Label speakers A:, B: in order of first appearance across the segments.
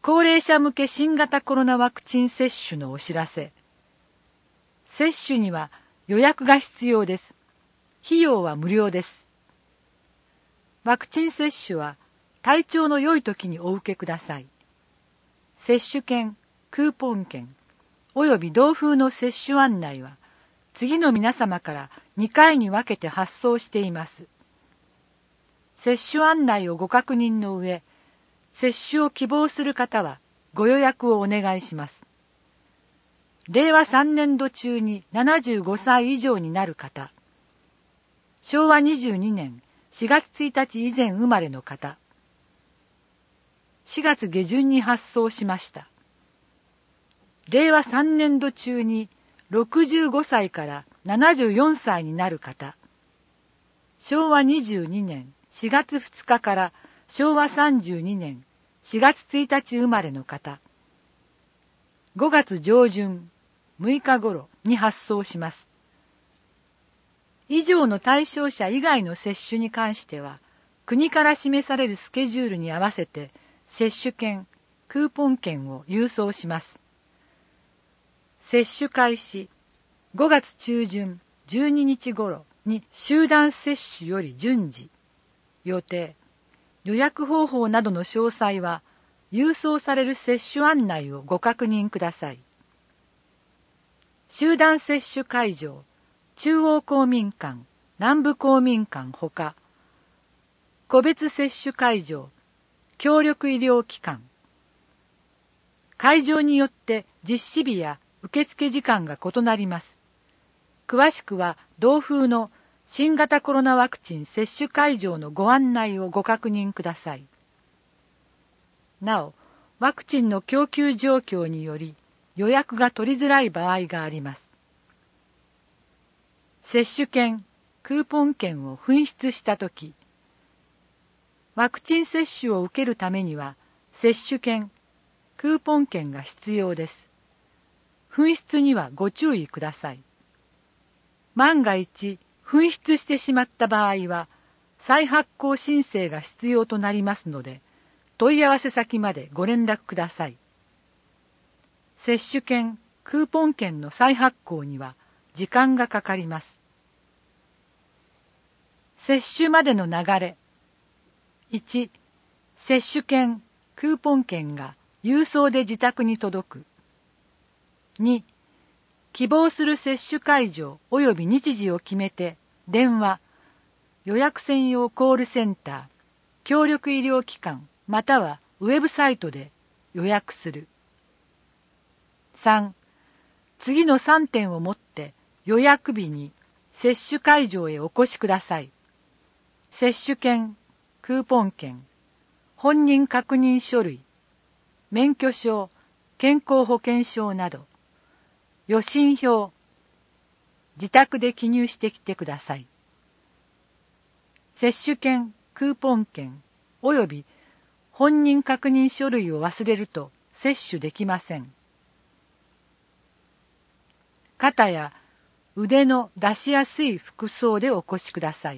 A: 高齢者向け新型コロナワクチン接種のお知らせ。接種には予約が必要です。費用は無料です。ワクチン接種は体調の良い時にお受けください。接種券、クーポン券、および同封の接種案内は次の皆様から2回に分けて発送しています。接種案内をご確認の上、接種を希望する方はご予約をお願いします。令和3年度中に75歳以上になる方、昭和22年4月1日以前生まれの方、4月下旬に発送しました。令和3年度中に65歳から74歳になる方、昭和22年4月2日から昭和32年4月1日生まれの方、5月上旬6日頃に発送します。以上の対象者以外の接種に関しては、国から示されるスケジュールに合わせて接種券、クーポン券を郵送します。接種開始5月中旬12日頃に集団接種より順次予定、予約方法などの詳細は郵送される接種案内をご確認ください。集団接種会場、中央公民館、南部公民館ほか、個別接種会場、協力医療機関。会場によって実施日や受付時間が異なります。詳しくは同封の新型コロナワクチン接種会場のご案内をご確認ください。なお、ワクチンの供給状況により予約が取りづらい場合があります。接種券、クーポン券を紛失したとき、ワクチン接種を受けるためには接種券、クーポン券が必要です。紛失にはご注意ください。万が一、紛失してしまった場合は、再発行申請が必要となりますので、問い合わせ先までご連絡ください。接種券、クーポン券の再発行には時間がかかります。接種までの流れ。1、接種券、クーポン券が郵送で自宅に届く。2、希望する接種会場及び日時を決めて、電話、予約専用コールセンター、協力医療機関またはウェブサイトで予約する。3、次の3点をもって予約日に接種会場へお越しください。接種券、クーポン券、本人確認書類、免許証、健康保険証など、予診票、自宅で記入してきてください。接種券、クーポン券、および本人確認書類を忘れると接種できません。肩や腕の出しやすい服装でお越しください。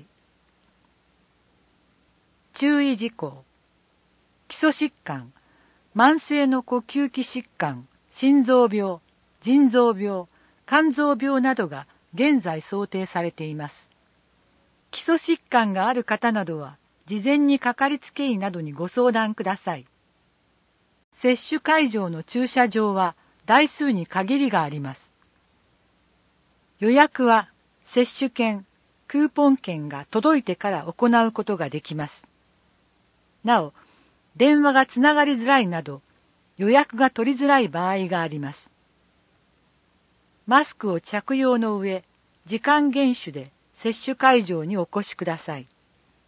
A: 注意事項。基礎疾患、慢性の呼吸器疾患、心臓病、腎臓病、肝臓病などが現在想定されています。基礎疾患がある方などは、事前にかかりつけ医などにご相談ください。接種会場の駐車場は台数に限りがあります。予約は接種券、クーポン券が届いてから行うことができます。なお、電話がつながりづらいなど、予約が取りづらい場合があります。マスクを着用の上、時間厳守で接種会場にお越しください。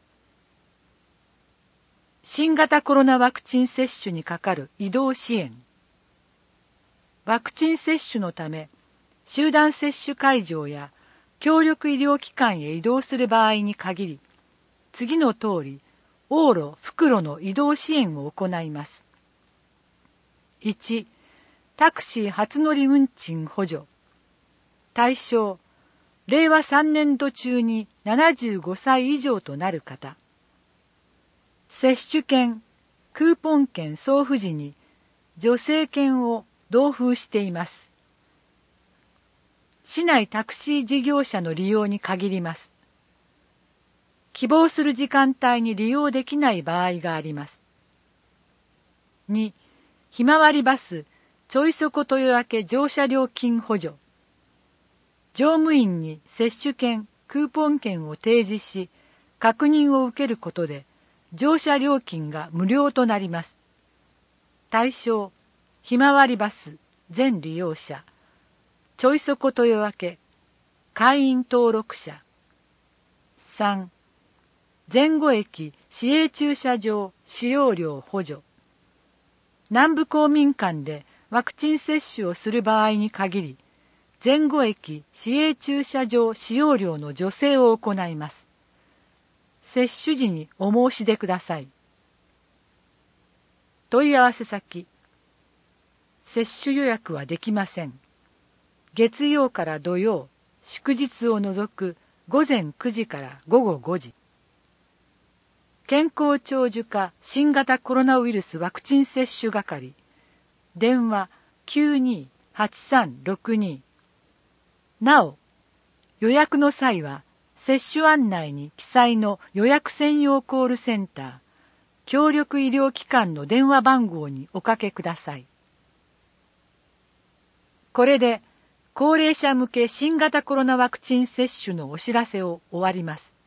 A: 新型コロナワクチン接種にかかる移動支援。ワクチン接種のため、集団接種会場や協力医療機関へ移動する場合に限り、次の通り、往路・復路の移動支援を行います。1、タクシー初乗り運賃補助。対象、令和3年度中に75歳以上となる方。接種券、クーポン券送付時に助成券を同封しています。市内タクシー事業者の利用に限ります。希望する時間帯に利用できない場合があります。2、ひまわりバスちょいそこ豊明乗車料金補助。乗務員に接種券、クーポン券を提示し、確認を受けることで、乗車料金が無料となります。対象、ひまわりバス全利用者、ちょいそこ豊明、会員登録者。3、前後駅市営駐車場使用料補助。南部公民館でワクチン接種をする場合に限り、前後駅市営駐車場使用料の助成を行います。接種時にお申し出ください。問い合わせ先。接種予約はできません。月曜から土曜、祝日を除く午前9時から午後5時。健康長寿課新型コロナウイルスワクチン接種係。電話 92-8362。なお、予約の際は、接種案内に記載の予約専用コールセンター、協力医療機関の電話番号におかけください。これで、高齢者向け新型コロナワクチン接種のお知らせを終わります。